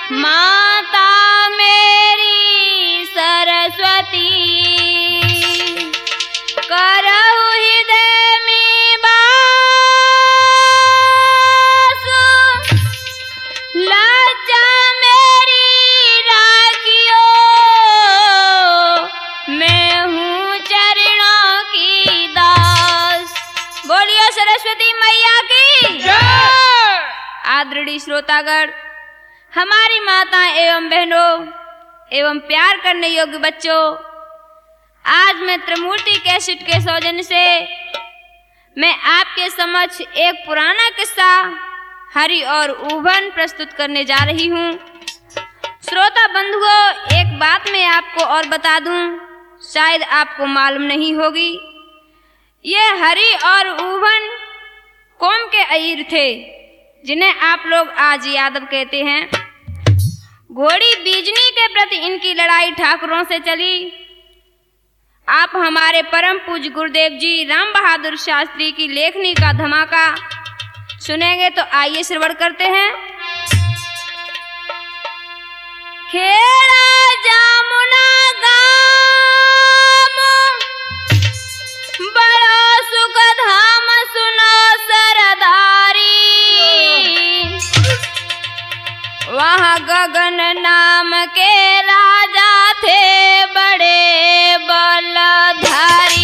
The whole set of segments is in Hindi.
माता मेरी सरस्वती करहु हृदय में वास, लज्जा मेरी राखियो मैं हूँ चरणों की दास। बोलिए सरस्वती मैया की जय। आदरणीय श्रोतागण, हमारी माताएं एवं बहनों एवं प्यार करने योग्य बच्चों, आज मैं त्रिमूर्ति कैसेट के सौजन्य से मैं आपके समक्ष एक पुराना किस्सा हरि और ऊभन प्रस्तुत करने जा रही हूँ। श्रोता बंधुओं, एक बात मैं आपको और बता दूं, शायद आपको मालूम नहीं होगी। ये हरि और ऊभन कौम के अहीर थे, जिन्हें आप लोग आज यादव कहते हैं। घोड़ी बीजनी के प्रति इनकी लड़ाई ठाकुरों से चली। आप हमारे परम पूज्य गुरुदेव जी राम बहादुर शास्त्री की लेखनी का धमाका सुनेंगे, तो आइए श्रवण करते हैं। खेड़ा जामुना गाम बड़ा सुख धाम सुनो सरदारी, वहाँ गगन नाम के राजा थे बड़े बलधारी।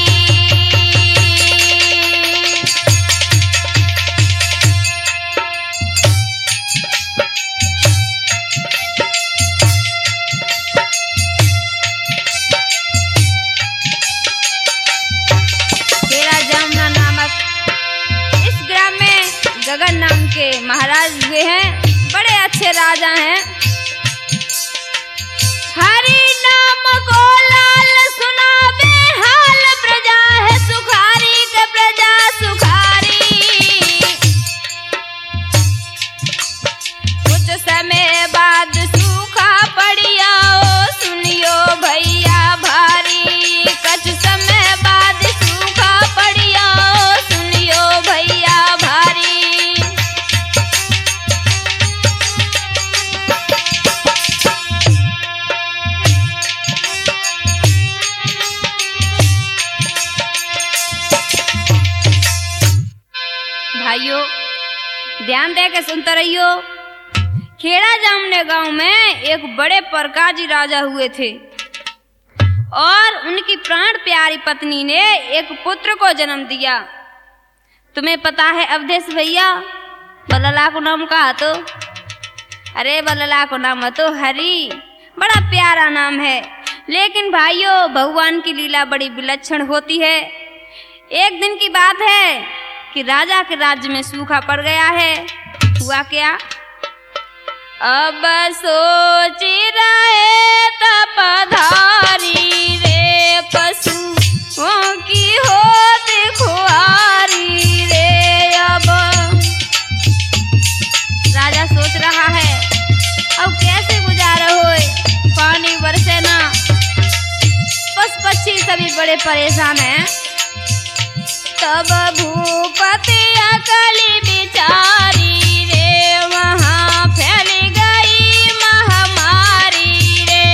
खेड़ा जामुना नामक इस ग्राम में गगन नाम के महाराज हुए हैं, बड़े अच्छे राजा हैं। हरि नाम को लाल सुनावे हाल, प्रजा है सुखारी के प्रजा सुखारी। कुछ समय बाद सूखा पड़िया सुनियो भैया भारी, कुछ समय बाद सूखा पड़िया सुनियो भैया भारी। भाइयों, ध्यान दे के सुनते रहियो। खेड़ा जामने गांव में एक बड़े प्रकाजी राजा हुए थे और उनकी प्राण प्यारी पत्नी ने एक पुत्र को जन्म दिया। तुम्हें पता है अवधेश भैया, बल्लला को नाम कहा तो? अरे बल्लला को नाम तो हरि, बड़ा प्यारा नाम है। लेकिन भाइयों, भगवान की लीला बड़ी विलक्षण होती है। एक दिन की बात है कि राजा के राज्य में सूखा पड़ गया है। हुआ क्या? अब सोच रहे तपधारी रे, पशुओं की होत खुआरी रे। अब राजा सोच रहा है, अब कैसे गुजारा होए, पानी बरसे ना, पशु पक्षी सभी बड़े परेशान हैं। तब भूपति अकली बिचारी रे, वहाँ फैल गई महामारी रे।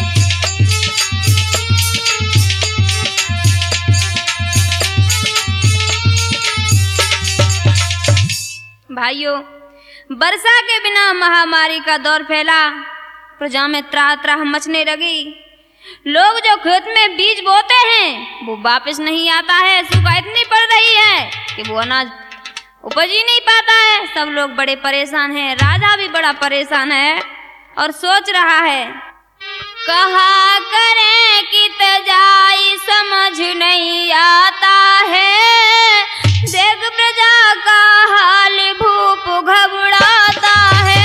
भाइयों, वर्षा के बिना महामारी का दौर फैला, प्रजा में त्राह मचने लगी। लोग जो खेत में बीज बोते हैं वो वापस नहीं आता है। सूखा इतनी पड़ रही है कि वो अनाज उपज ही नहीं पाता है। सब लोग बड़े परेशान हैं। राजा भी बड़ा परेशान है और सोच रहा है, कहा करें कि तजाई समझ नहीं आता है। देख प्रजा का हाल भूप घबराता है।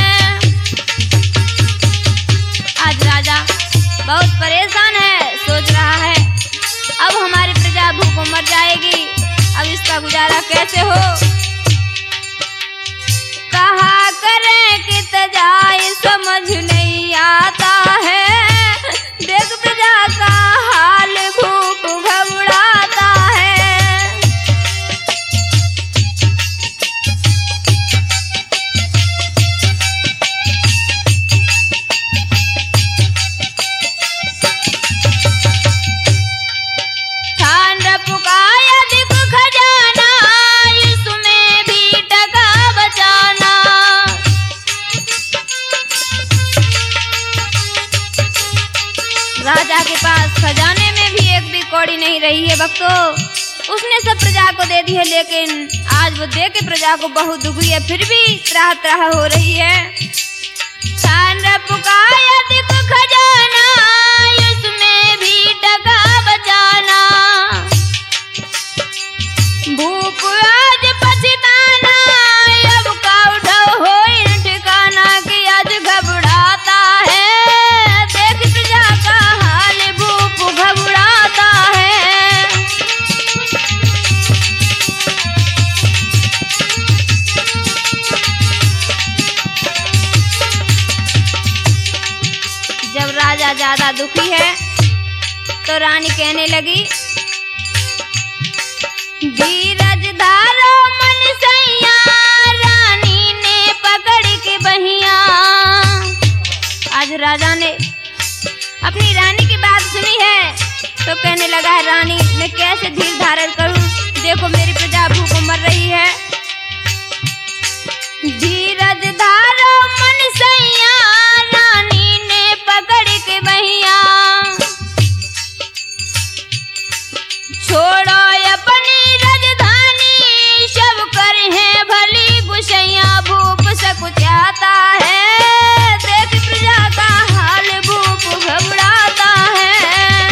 आज राजा बहुत परेशान है, सोच रहा है अब हमारी प्रजा भूखों मर जाएगी, अब इसका गुजारा कैसे हो। कहा करें कि तजाई समझ नहीं आता है। देख प्रजा का हाल भूख घबराता है। राजा के पास खजाने में भी एक भी कौड़ी नहीं रही है भक्तों। उसने सब प्रजा को दे दी है, लेकिन आज वो दे के प्रजा को बहुत दुख हुई है, फिर भी त्राह त्राह हो रही है। खजाना उसमें भी टका बचाना, भूख आज पछताना, अब का उठाओ हो ठिकाना कि आज घबराता है, देख प्रजा का हाल भूप घबराता है। जब राजा ज्यादा दुखी है तो रानी कहने लगी, धीरज धारो मन सैया, रानी ने पकड़ के बहिया। आज राजा ने अपनी रानी की बात सुनी है तो कहने लगा है, रानी मैं कैसे धीर धारण करूं, देखो मेरी प्रजा भूख मर रही है। धीरज धारो मन सैया, रानी ने पकड़ के बहिया। छोड़ो अपनी राजधानी, सब कर है भली गुसैया, भूप सकुचाता है, देख प्रजा का हाल भूप घबराता है।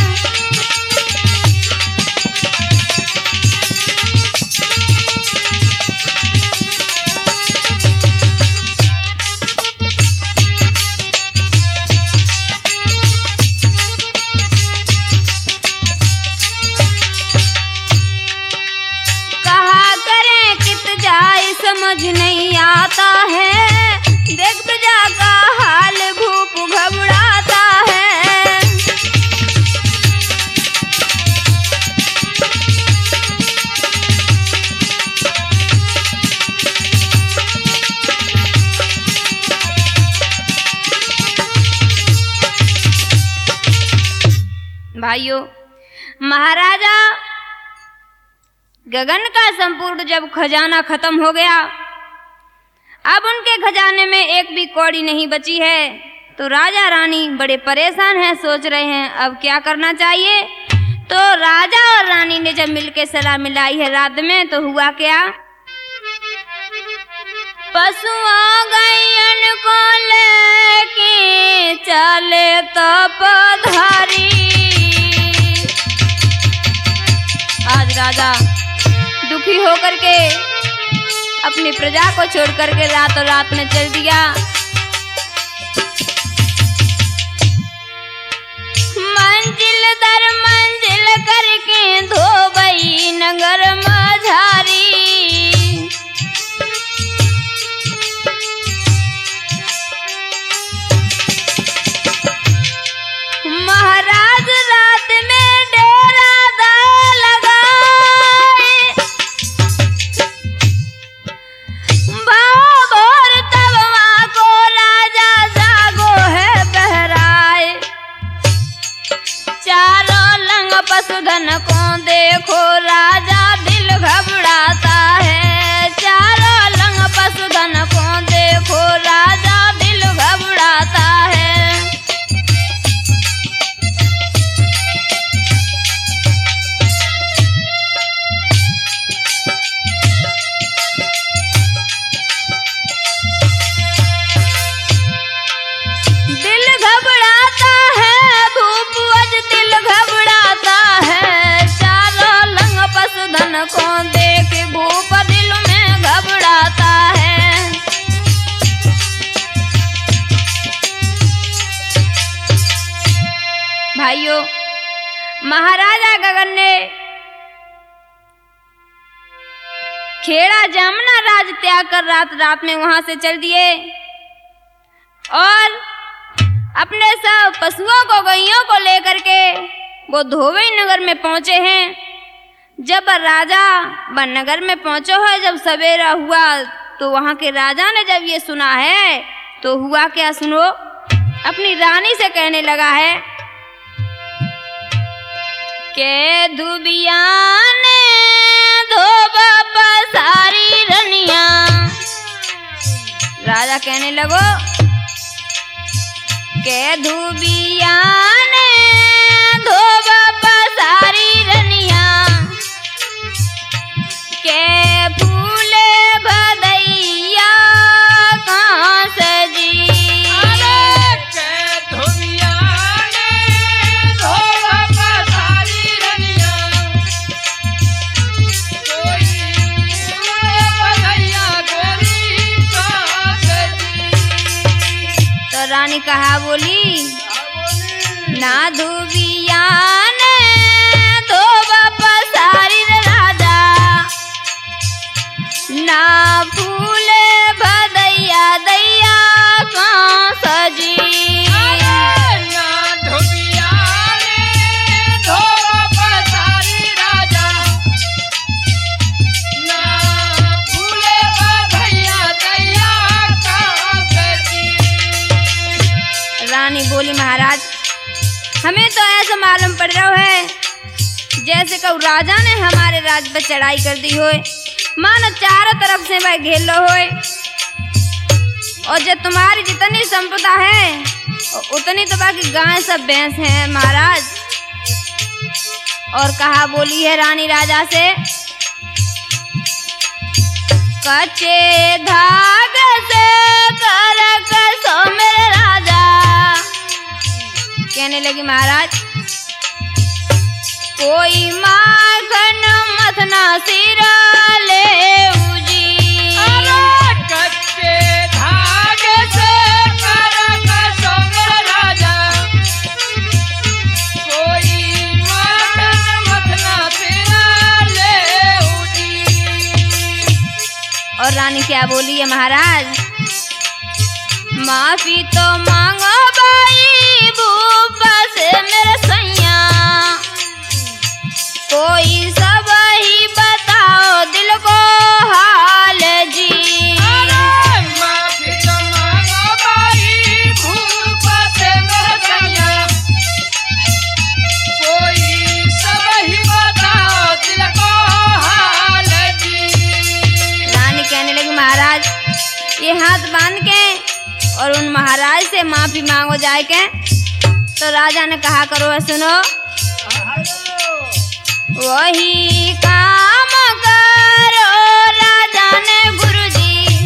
समझ नहीं आता है, देख प्रजा का हाल भूप घबराता है। भाइयों, महाराजा गगन का संपूर्ण जब खजाना खत्म हो गया, अब उनके खजाने में एक भी कौड़ी नहीं बची है, तो राजा रानी बड़े परेशान हैं, सोच रहे हैं अब क्या करना चाहिए। तो राजा और रानी ने जब मिलके सलाह मिलाई है रात में, तो हुआ क्या, पशुओं गैयन को लेके चले तपधारी। आज राजा दुखी होकर के अपनी प्रजा को छोड़ करके रातों रात में चल दिया। मंजिल दर मंजिल करके धोबई नगर माझारी। महाराज रात में डेरा पशुधन को देखो राजा दिल घबराता है, चारों लंग पशुधन को देखो राजा दिल घबराता है। दिल घबराता है भूप अज दिल घबराता है, चारों लंग पशुधन को देख भूप दिल में घबराता है। भाइयों, महाराजा गगन ने खेड़ा जमुना राज त्याग कर रात रात में वहां से चल दिए और अपने सब पशुओं को गैयों को लेकर के वो धोबई नगर में पहुंचे हैं। जब राजा बननगर में पहुंचे है, जब सवेरा हुआ तो वहां के राजा ने जब ये सुना है तो हुआ क्या सुनो, अपनी रानी से कहने लगा है के धुबिया ने धोबा पसारी रनिया। राजा कहने लगो के धुबिया ने धोब पसारी रनिया के फूल भदैया कहाँ सजी। तो रानी कहा बोली ना धुबिया ने धोब पसारी राजा ना फूल भदैया दैया कहाँ सजी। रानी बोली महाराज हमें तो ऐसा मालूम पड़ रहा है जैसे कऊ राजा ने हमारे राज पर चढ़ाई कर दी होए, मानो चारों तरफ से वह घेर लो होए, और जो तुम्हारी जितनी संपदा है उतनी तो बाकी गाय सब भैंस हैं महाराज। और कहा बोली है रानी राजा से कच्चे धागे से कर कसो मेरे राजा। कहने लगी महाराज कोई माखन मथना सिरा ले उजी। कच्चे धागे से कर कसो मेरे राजा कोई माखन मथना सिरा ले उजी। और रानी क्या बोली है महाराज माफी तो मांगो भाई भूप से मेरे सैया कोई सब ही बताओ दिल को हाल जी। माफी तो मांगो भाई भूप से मेरे सैया कोई सब ही बताओ दिल को हाल जी। रानी कहने लगी महाराज ये हाथ बांध के और उन महाराज से माफी मांगो जाए के। तो राजा ने कहा करो सुनो वही काम करो राजा ने गुरुजी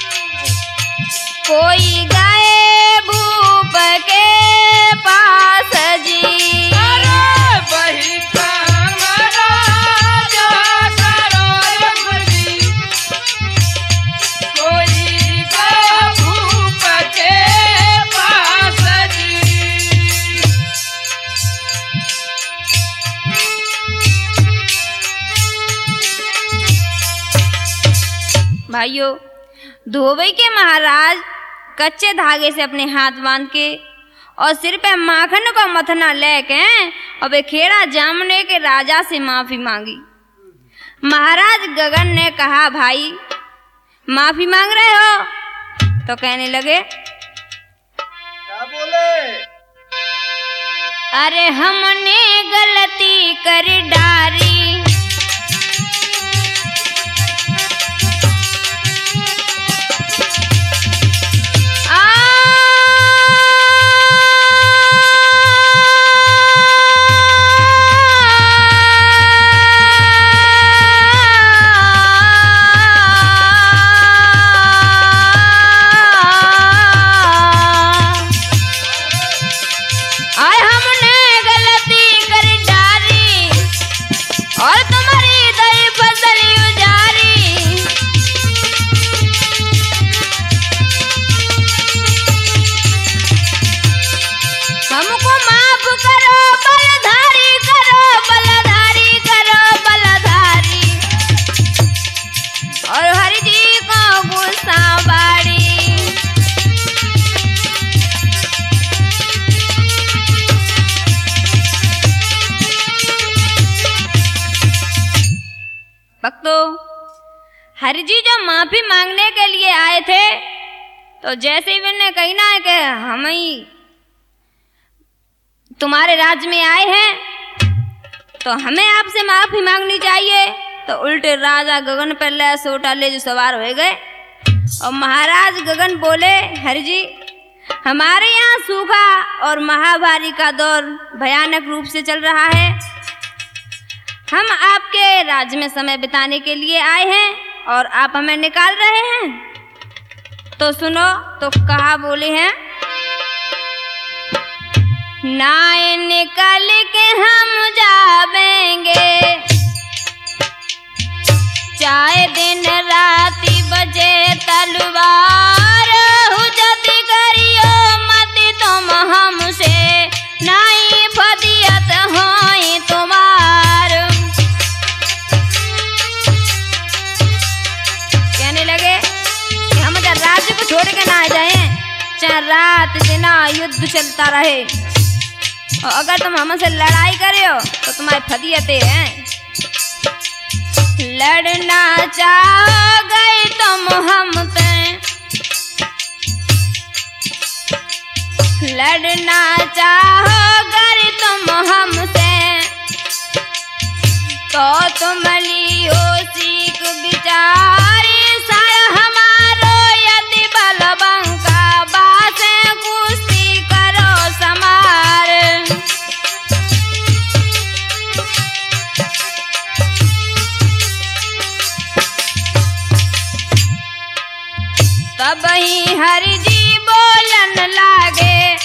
कोई गए भूप के पास जी। वही काम राजा करो गुरुजी कोई गए भूप के पास जी। भाइयों धोबी के महाराज कच्चे धागे से अपने हाथ बांध के और सिर पे माखन का मथना लेके और बेखेड़ा जामने के राजा से माफी मांगी। महाराज गगन ने कहा भाई माफी मांग रहे हो? तो कहने लगे क्या बोले? अरे हमने गलती कर डारी हरि जी जो माफी मांगने के लिए आए थे तो जैसे ही उन्होंने कही ना कि हम ही तुम्हारे राज्य में आए हैं तो हमें आपसे माफी मांगनी चाहिए, तो उल्टे राजा गगन पर ले सोटा ले जो सवार हो गए। और महाराज गगन बोले हरि जी हमारे यहाँ सूखा और महामारी का दौर भयानक रूप से चल रहा है। हम आपके राज्य में समय बिताने के लिए आए हैं और आप हमें निकाल रहे हैं। तो सुनो तो कहा बोले हैं, नाय निकल के हम जावेंगे, चाहे दिन राति बजे तलवार, हुजती करियो मत तुम हमसे, नाई फदियत होई तुम्हार। कहने लगे कि हम अगर राज्य को छोड़ के ना जाए, चाहे रात दिन युद्ध चलता रहे, और अगर तुम हमसे लड़ाई करे हो तो तुम्हारी फदियतें हैं। लड़ना चाह गए तुम हमसे, लड़ना चाह गए तुम हमसे, तो तुम लियो सीख बिचारी, सर हमारो यदि बलबंका, बासे कुश्ती करो समार। तब ही हरि जी बोलन लागे,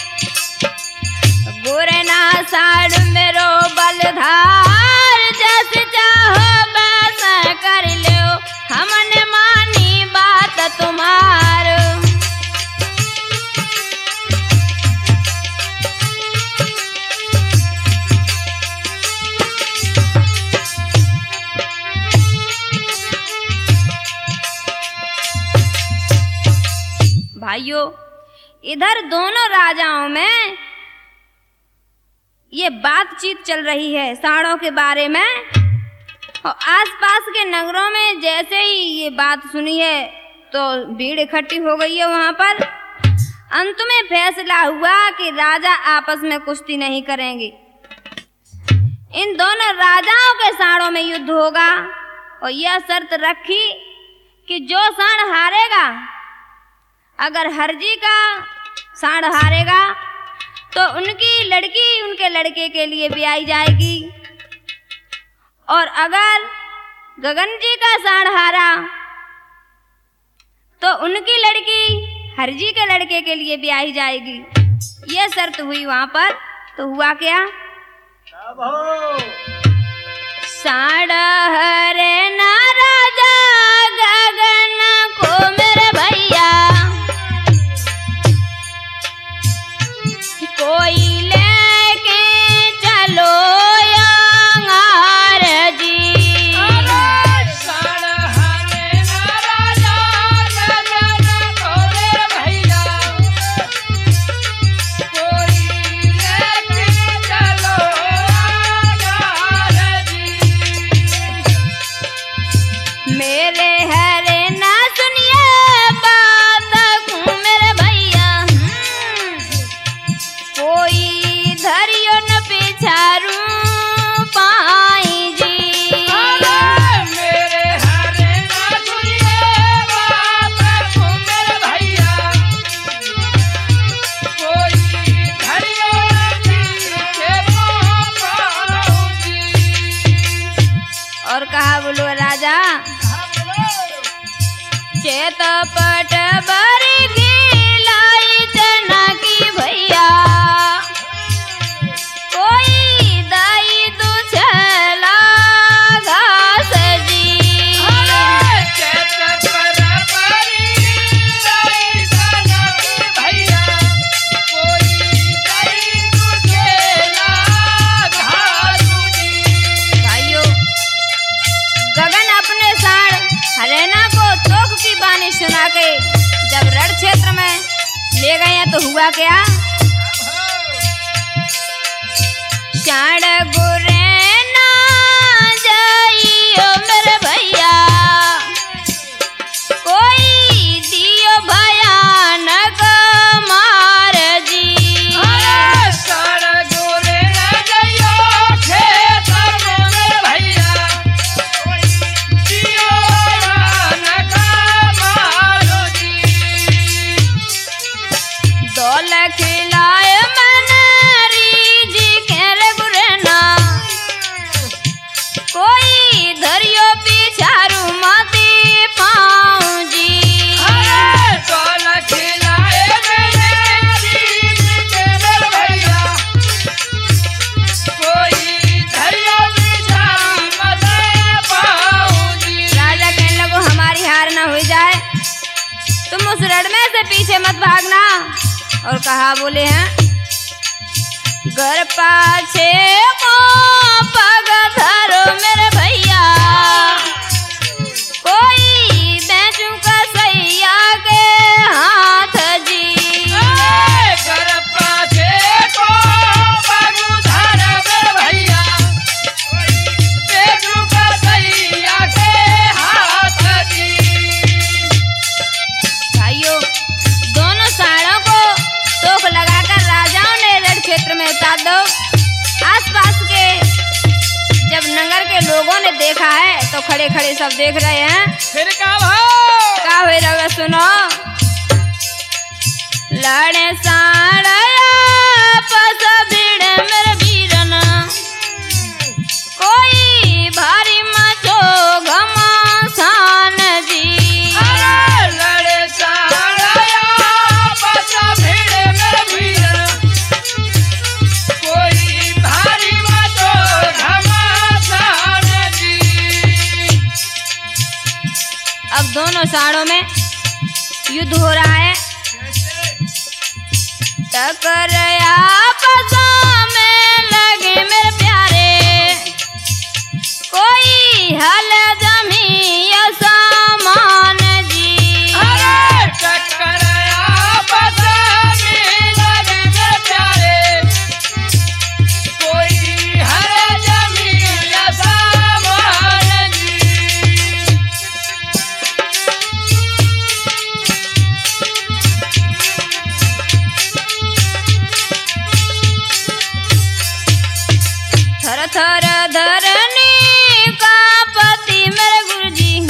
बुरे ना साड़ मेरो बलधार, जस चाहो वैसा कर लो, हमने मानी बात तुम्हार। भाइयों, इधर दोनों राजाओं में ये बातचीत चल रही है साड़ों के बारे में, और आसपास के नगरों में जैसे ही ये बात सुनी है तो भीड़ इकट्ठी हो गई है वहां पर। अंत में फैसला हुआ कि राजा आपस में कुश्ती नहीं करेंगे, इन दोनों राजाओं के साड़ों में युद्ध होगा, और यह शर्त रखी कि जो साड़ हारेगा, अगर हरजी का साड़ हारेगा तो उनकी लड़की उनके लड़के के लिए ब्याही जाएगी, और अगर गगन जी का साड़ हारा तो उनकी लड़की हरजी के लड़के के लिए ब्याही जाएगी। यह शर्त हुई वहां पर। तो हुआ क्या? साड़ हरे ना राजा गगन को मेरे भैया, कोई लेके चलो अंगार जी। साड़ हरे ना राजा गगन को मेरे भैया, कोई लेके चलो अंगार जी। मेरे हरे ना सुनिए बात को मेरे भैया, कोई धरियो न पिछारू पाई जी। मेरे हरे ना सुनिए बात को मेरे भैया, कोई धरियो पीछे पाऊंगी। और कहा बोलो राजा, चेतपट बरी गिलाई चना की भैया, कोई दाई दुछला घास जी। चेत पर बरी लाई चना की भैया, कोई दाई दुछला घास जी। भाइयों, गगन अपने साड़ हरेना को तोख की बानी सुना के जब रण क्षेत्र में ले गए हैं तो हुआ क्या? साड़ गुरेना जाइयो मेरे भैया, कोई दियो भयानक मार जी। साड़ गोरे न जाइयो खेत में भैया, दियो भयानक मार जी। तोल खिलाए मन रीझी खेर गुरना कोई धरियो पिछारू मती पाऊं जी। अरे तोल खिलाए मैंने रीझी खेर भैया कोई धरियो पिछारू मती पाऊं जी। राजा कहने लगो हमारी हार ना हो जाए, तुम उस रण से पीछे मत भागना। और कहा बोले हैं घर पाछे को पग धरो मेरे भैया कोई बेचू का सैया के हाथ जी। घर पाछे को पग धरो मेरे भैया बेचू का सैया के हाथ जी। भाइयों दोनों साड़ों को तोप लगाकर राजाओं ने रण क्षेत्र में उतार दो। आसपास के जब नगर के लोगों ने देखा है तो खड़े खड़े सब देख रहे हैं। फिर का भाव का हुए रवा सुनो लड़े साड़या पस भीड़ मेरे वीरना कोई भारी मचो घमासान जी। अरे लड़े साड़या बस भीड़ में भीड़ कोई भारी मचो घमासान जी। अब दोनों साड़ों में युद्ध हो रहा है। टकराया पसा में लगे मेरे प्यारे कोई हल जमी सामान जी। अरे टकराया बस में लगे मेरे प्यारे कोई हर जमीन सामान जी। थर थर धरनी का पति मेरे गुरुजी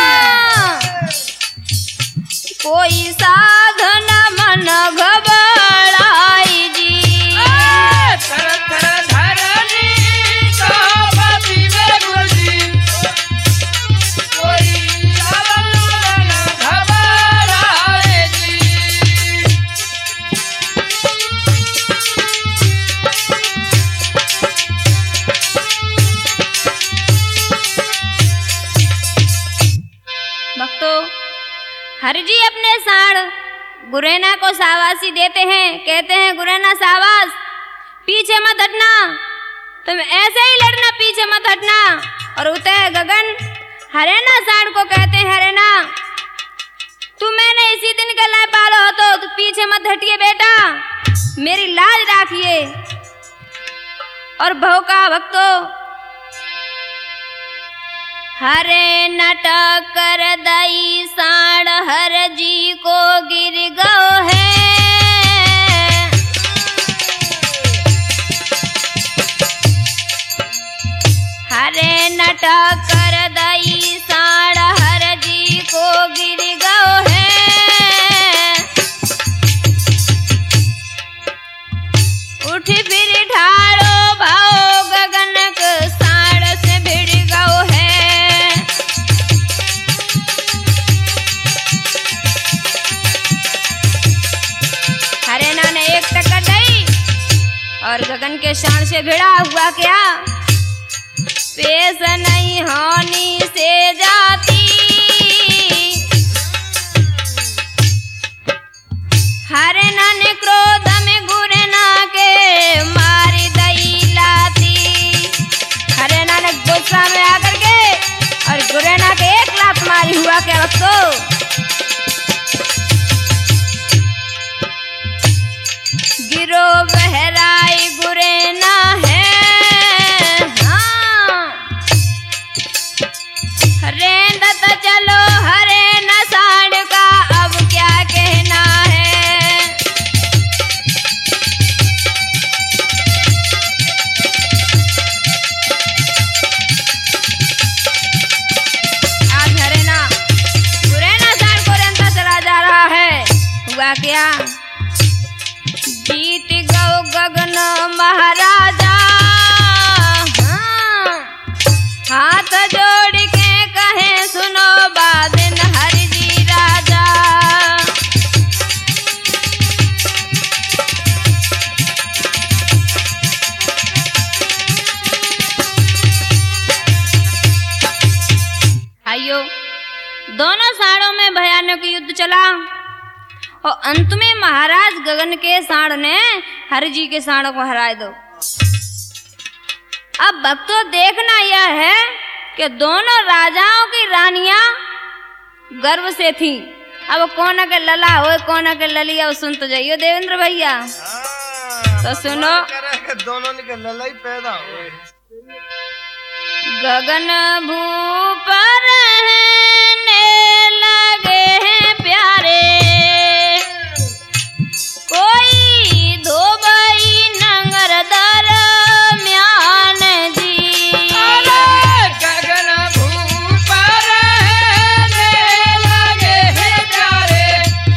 कोई साधन मन घबराई जी। थर थर धरनी का पति मेरे गुरुजी कोई साधन मन घबराए जी। भक्तों हरि जी अपने साड़ गुरेना को शाबाशी देते हैं, कहते हैं गुरेना शाबाश पीछे मत हटना, तुम ऐसे ही लड़ना पीछे मत हटना। और उतः गगन हरेना साड़ को कहते हैं हरेना तुम मैंने इसी दिन के लाए पालो हो तो पीछे मत हटिए बेटा मेरी लाज राखिए। और भौका भक्तों हरे नाटक कर दई साड़ हर जी को गिर गओ है हरे नाटक कर दई साड़ हर जी को गिर गओ है उठ फिर ठाड़ो भाओ गगन के साड़ से भिड़ गओ है। हरेना ने एक टक्कर दी और गगन के साड़ से भिड़ा। हुआ क्या पेश नहीं होनी से जाती हरेना ने क्रोध में गुरेना के मारी दई लाती। हरेना ने गुस्सा में आकर के और गुरेना के एक लात मारी। हुआ क्या वक्तो गिरो बहराई गुरेना है हाँ रेंदत चलो हरे न साड़ का अब क्या कहना है। आज हरेना गुरेना साड़ को रेंदता चला जा रहा है। हुआ क्या जीत गौ गगन महाराजा। हाथ जोड़ के कहे सुनो बादिन हरि जी राजा। आइयो दोनों साड़ों में भयानक युद्ध चला और अंत में महाराज गगन के साड़ ने हरि जी के साड़ों को हरा दो। अब भक्तों देखना यह है कि दोनों राजाओं की रानियां गर्व से थीं। अब कौन के लला हो कौन के ललिया सुन तो जाइयो देवेंद्र भैया। तो सुनो दोनों के ललाई पैदा हुए। गगन भूप रहने लगे हैं प्यारे, कोई धोबई नंगर दरम्यान जी। गगन भूप रहने लगे हैं प्यारे,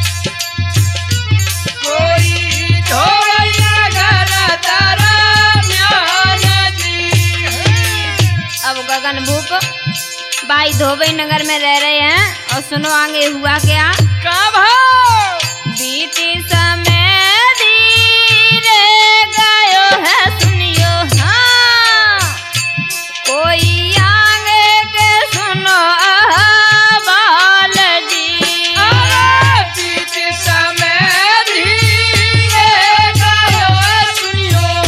कोई धोबई नंगर दरम्यान जी। अब गगन भूप बाई धोबई नगर में रह रहे हैं और सुनो आगे हुआ क्या। का भाव बीती समय धीरे गयो है सुनियो। हाँ कोई आगे के सुनो बाल जी। बीत समय धीरे गयो सुनियो,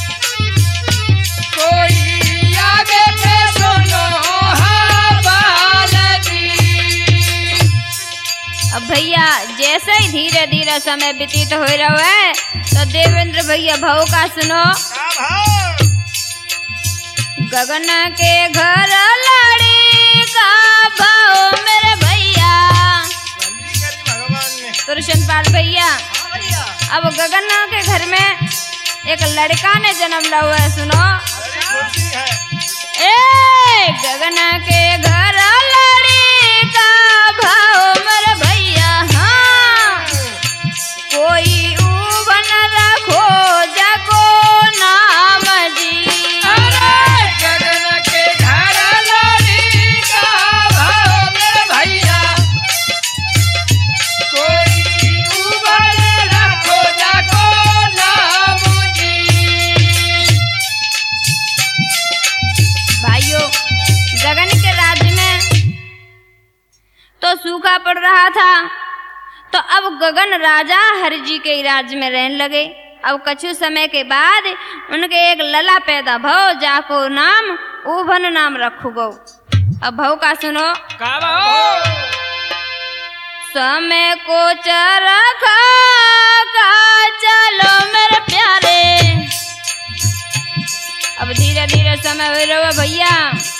कोई आगे के सुनो बाल जी। अब भैया जैसे ही धीरे धीरे समय व्यतीत हो रहा है तो देवेंद्र भैया भाव का सुनो। गगन के घर लड़ी का भाव मेरे भैया कृष्ण पाल भैया। अब गगन के घर में एक लड़का ने जन्म लिया हुआ है। सुनो ए गगन के घर लड़ी का भाव मेरे भैया। हाँ कोई उबन रखो जको नाम जी। गगन के घर लड़ी का भाव मेरे भैया, कोई उबल रखो जाको नाम जी। भाइयों गगन के राज्य में तो सूखा पड़ रहा था तो अब गगन राजा हरि जी के राज्य में रहने लगे। अब कछु समय के बाद उनके एक लला पैदा भव जाको नाम उभन नाम रखो गो। अब भव का सुनो। का भाव समय को चरखा का चलो मेरे प्यारे। अब धीरे धीरे समय हो रहा भैया।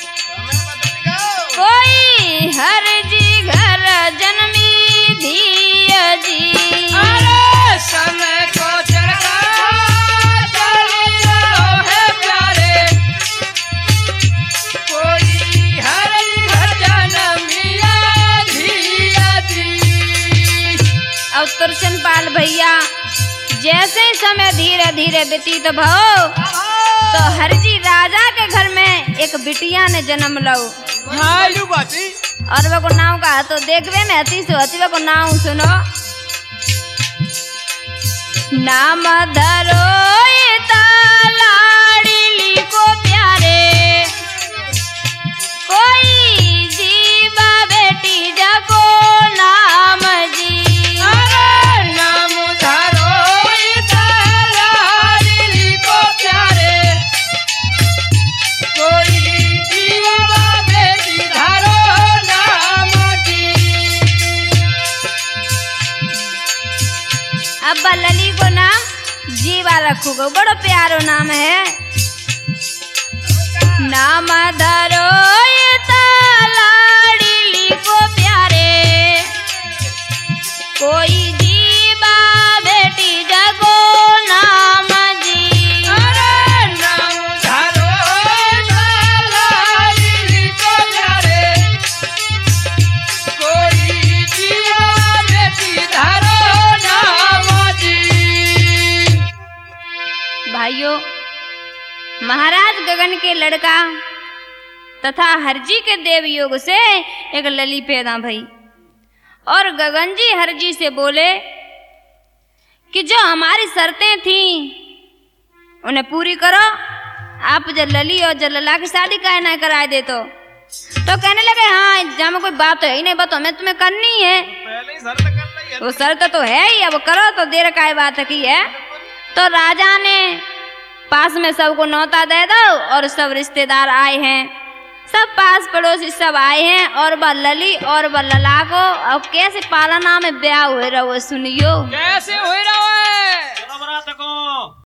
कोई हर जी घर जन्मी धिया जी। समय को चरखा चलो है प्यारे, कोई हर घर जन्मिया धिया जी। अब तुरशन पाल भैया जैसे ही समय धीरे धीरे व्यतीत भव तो हर जी राजा के घर में एक बिटिया ने जन्म लो। और वो को नाम का तो देखवे में अति से अति को नाम सुनो। नाम धरो लाड़ी को प्यारे, कोई जीवा बेटी जको नाम जी। नाम धरो लाड़ी को प्यारे, कोई जीवा बेटी धरो नाम जी। अब लली को नाम जीवा रखोगे, बड़ो प्यारो नाम है। नाम धरो लाड़ी को प्यारे, कोई जीवा बेटी जगो नाम जी। नाम धरो लाड़ी को प्यारे, कोई जीवा बेटी धरो नाम जी। भाइयों, महाराज गगन के लड़का तथा हरजी के देव योग से एक लली पैदा भई और गगन जी हरजी से बोले कि जो हमारी शर्तें थी उन्हें पूरी करो। आप जलली और जलला की शादी काहे ना कराए दे तो कहने लगे हाँ जहाँ में कोई बात तो है ही नहीं, बात हमें तुम्हें करनी है। पहले ही शर्त कर ली है। वो शर्त तो है ही, अब करो तो देर काय बात की है। तो राजा ने पास में सबको न्योता दे दो और सब रिश्तेदार आए हैं, सब पास पड़ोसी सब आए हैं और वह लली और वह लला को अब कैसे पालना में ब्याह हुए रहो सुनियो। कैसे हुए रहो